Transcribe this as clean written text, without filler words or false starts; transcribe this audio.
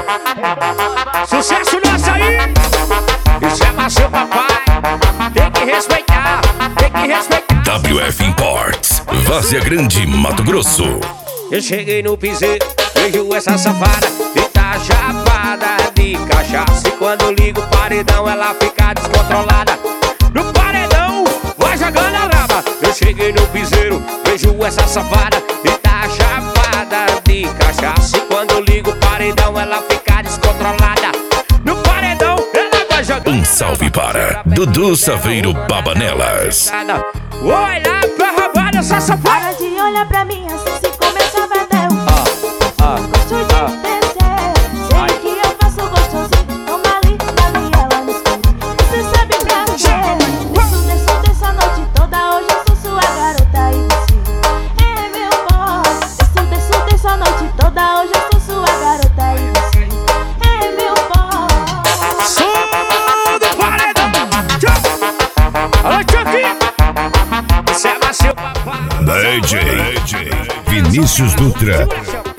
Sucesso nosso aí! Isso é seu papai. Tem que respeitar, tem que respeitar. WF Imports, Várzea Grande, Mato Grosso. Eu cheguei no piseiro, vejo essa safada e tá chapada de cachaça. E quando ligo o paredão, ela fica descontrolada. No paredão, vai jogando a raba. Eu cheguei no piseiro, vejo essa safada e tá chapada de cachaça. E quando ligo o paredão, ela fica descontrolada. No paredão, ela vai jogando. Um salve para Dudu Saveiro Babanelas. Oi lá pra roubar essa safada. Para de olhar pra mim assim se começar a ver. Gosto de descer. Sei que eu faço gostosinho. Toma ali, ela no escuro. Você sabe prazer. Desço a noite toda. Hoje eu sou sua garota e você é meu boy. Desço a noite toda. Hoje eu sou sua garota e você é meu boy. Som do paredão. Alô, Chucky. Isso é seu papai. DJ Vinícius Dutra.